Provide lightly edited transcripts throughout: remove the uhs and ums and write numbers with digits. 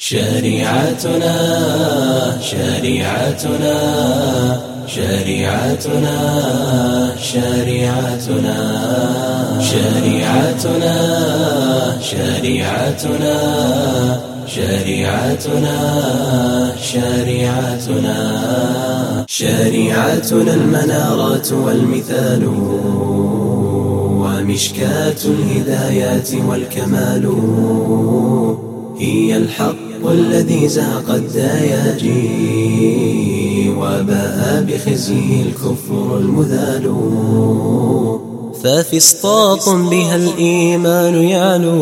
شريعتنا شريعتنا شريعتنا شريعتنا شريعتنا شريعتنا شريعتنا شريعتنا شريعتنا المنارات والمثال ومشكاة الهدايات والكمال هي الحق الذي زهق الدياجي وباء بخزيه الكفر المذال ففسطاط بها الإيمان يعلو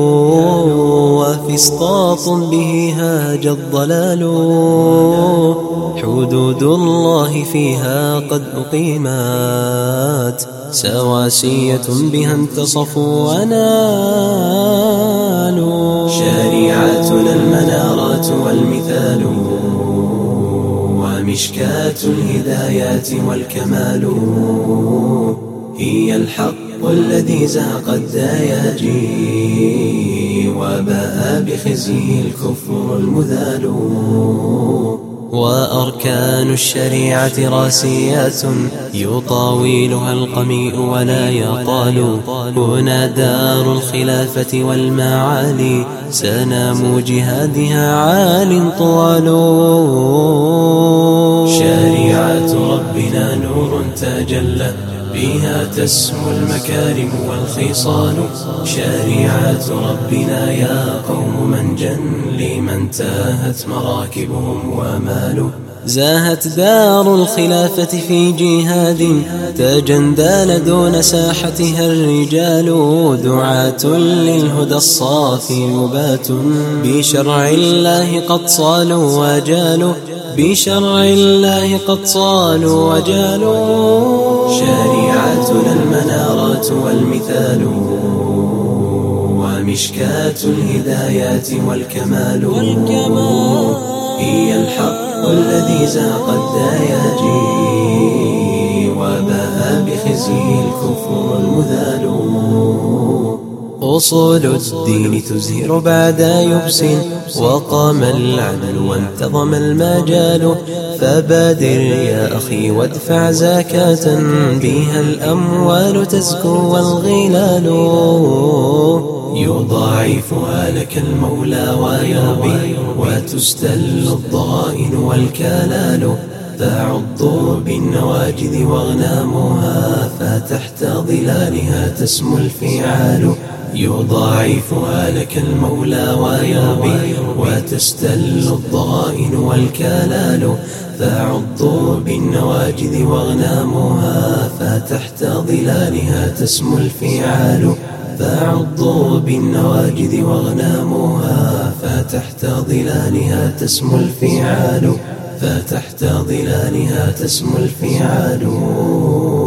وفسطاط به هاج الضلال حدود الله فيها قد أقيمت سواسية بها انتصفوا ونالوا شريعتنا المنارات والمثال ومشكاة الهدايات والكمال هي الحق الذي زهق الدياجي وباء بخزيه الكفر المذال وأركان الشريعة راسيات يطاولها القميء ولا يطال هنا دار الخلافة والمعالي سنام جهادها عال طوال شريعة ربنا نور تجلى بها تسمو المكارم والخصال شريعة ربنا يا قوم منجا لمن تاهت مراكبهم ومالوا زاهت دار الخلافة في جهاد تجندال دون ساحتها الرجال دعاة للهدى الصافي مبات بشرع الله قد صالوا وجالوا بشرع الله قد صالوا وجالوا شريعتنا المنارات والمثال ومشكاة الهدايات والكمال هي الحق الذي زهق الدياجي وباء بخزيه الكفر المذال أصول الدين تزهر بعد يبس وقام العدل وانتظم المجال فبادر يا أخي وادفع زكاة بها الأموال تزكو والغلال يضاعفها لك المولى ويربي وتستل الضغائن والكلال تعض بالنواجذ واغنامها فتحت ظلالها تسمو الفعال يضاعفها لك المولى ويربي وتستل الضغائن والكلال تعض بالنواجذ واغنامها فتحت ظلالها تسمو الفعال تعض بالنواجذ واغنامها فتحت ظلالها تسمو الفعال فتحت ظلالها تسمو الفعال